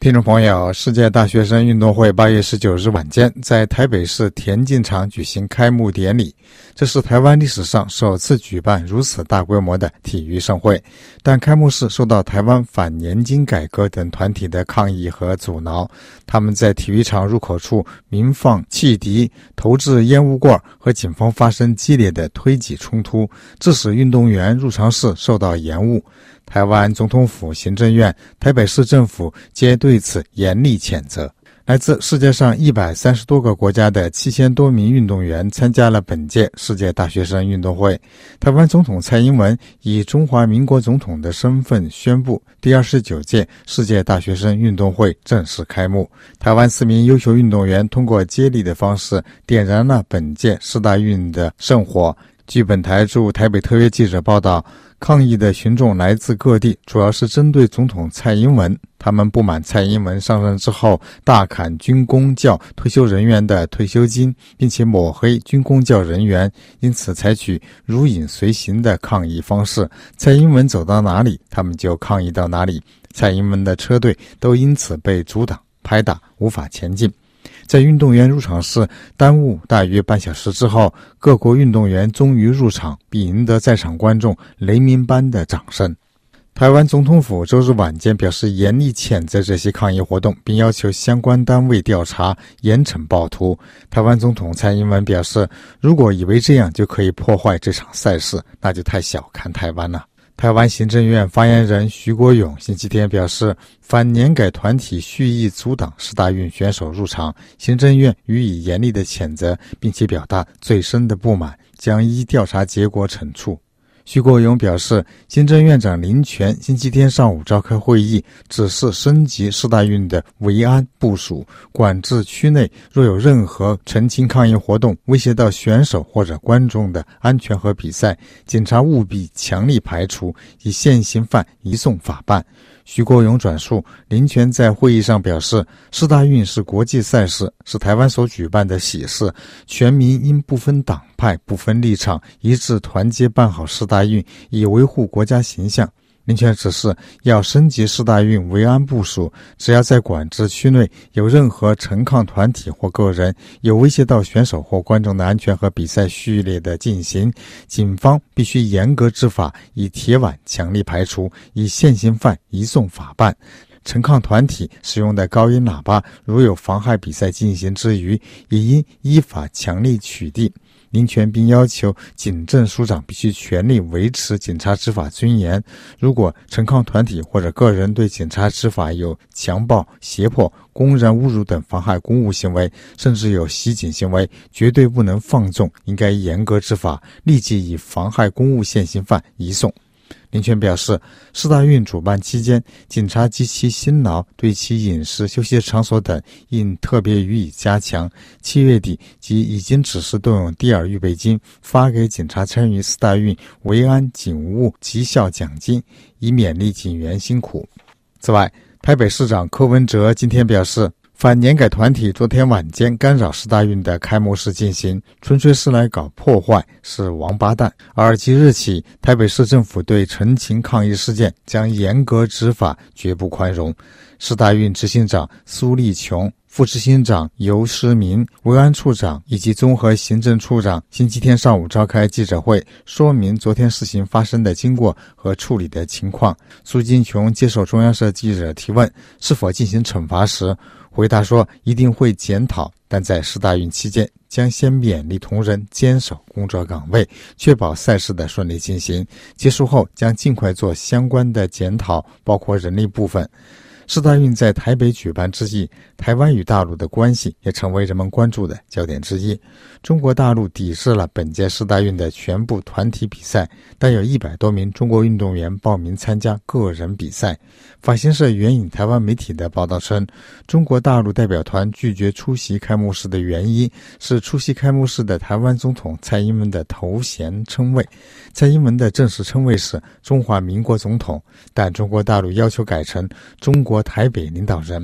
听众朋友，世界大学生运动会8月19日晚间在台北市田径场举行开幕典礼，这是台湾历史上首次举办如此大规模的体育盛会，但开幕式受到台湾反年金改革等团体的抗议和阻挠，他们在体育场入口处鸣放汽笛、投掷烟雾罐和警方发生激烈的推挤冲突，致使运动员入场式受到延误。台湾总统府、行政院、台北市政府皆对此严厉谴责。来自世界上130多个国家的7000多名运动员参加了本届世界大学生运动会。台湾总统蔡英文以中华民国总统的身份宣布第29届世界大学生运动会正式开幕。台湾4名优秀运动员通过接力的方式点燃了本届世大运的圣火。据本台驻台北特约记者报道，抗议的群众来自各地，主要是针对总统蔡英文。他们不满蔡英文上任之后大砍军公教退休人员的退休金，并且抹黑军公教人员，因此采取如影随形的抗议方式。蔡英文走到哪里，他们就抗议到哪里。蔡英文的车队都因此被阻挡、拍打，无法前进。在运动员入场式耽误大约半小时之后，各国运动员终于入场，并赢得在场观众雷鸣般的掌声。台湾总统府周日晚间表示严厉谴责这些抗议活动，并要求相关单位调查，严惩暴徒。台湾总统蔡英文表示，如果以为这样就可以破坏这场赛事，那就太小看台湾了。台湾行政院发言人徐国勇星期天表示，反年改团体蓄意阻挡世大运选手入场，行政院予以严厉的谴责，并且表达最深的不满，将依调查结果惩处。徐国勇表示，行政院长林全星期天上午召开会议，指示升级世大运的维安部署，管制区内若有任何陈情抗议活动威胁到选手或者观众的安全和比赛，警察务必强力排除，以现行犯移送法办。徐国勇转述，林全在会议上表示，世大运是国际赛事，是台湾所举办的喜事，全民应不分党派、不分立场，一致团结办好世大运，以维护国家形象。林全指示要升级世大运维安部署，只要在管制区内有任何陈抗团体或个人有威胁到选手或观众的安全和比赛序列的进行，警方必须严格执法，以铁腕强力排除，以现行犯移送法办。陈抗团体使用的高音喇叭如有妨害比赛进行之余，也应依法强力取缔。林全并要求警政署长必须全力维持警察执法尊严，如果陈抗团体或者个人对警察执法有强暴、胁迫、公然侮辱等妨害公务行为，甚至有袭警行为，绝对不能放纵，应该严格执法，立即以妨害公务现行犯移送。林全表示，世大运主办期间，警察及其辛劳对其饮食、休息场所等应特别予以加强。7月底即已经指示动用第二预备金发给警察参与世大运维安警务绩效奖金，以勉励警员辛苦。此外，台北市长柯文哲今天表示，反年改团体昨天晚间干扰世大运的开幕式进行，纯粹是来搞破坏，是王八蛋。而即日起，台北市政府对陈情抗议事件将严格执法，绝不宽容。世大运执行长苏立琼、副执行长游诗明、维安处长以及综合行政处长星期天上午召开记者会，说明昨天事情发生的经过和处理的情况。苏金琼接受中央社记者提问是否进行惩罚时，回答说一定会检讨，但在世大运期间将先勉励同仁坚守工作岗位，确保赛事的顺利进行，结束后将尽快做相关的检讨，包括人力部分。世大运在台北举办之际，台湾与大陆的关系也成为人们关注的焦点之一。中国大陆抵制了本届世大运的全部团体比赛，但有100多名中国运动员报名参加个人比赛。法新社援引台湾媒体的报道称，中国大陆代表团拒绝出席开幕式的原因是出席开幕式的台湾总统蔡英文的头衔称谓。蔡英文的正式称谓是中华民国总统，但中国大陆要求改成中国台北领导人。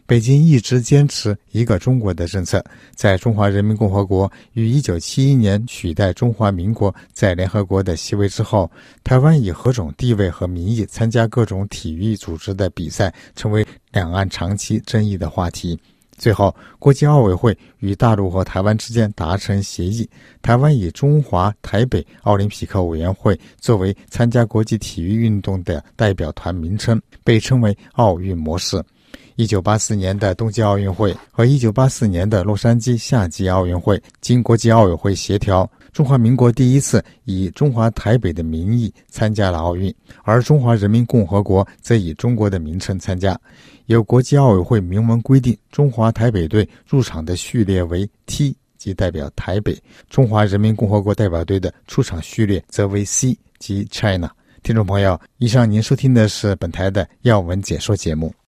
北京一直坚持一个中国的政策。在中华人民共和国于1971年取代中华民国在联合国的席位之后，台湾以何种地位和名义参加各种体育组织的比赛，成为两岸长期争议的话题。最后，国际奥委会与大陆和台湾之间达成协议，台湾以中华台北奥林匹克委员会作为参加国际体育运动的代表团名称，被称为奥运模式。1984年的东京奥运会和1984年的洛杉矶夏季奥运会经国际奥委会协调，中华民国第一次以中华台北的名义参加了奥运，而中华人民共和国则以中国的名称参加。有国际奥委会明文规定，中华台北队入场的序列为 T， 即代表台北；中华人民共和国代表队的出场序列则为 C， 即 China。听众朋友，以上您收听的是本台的要闻解说节目。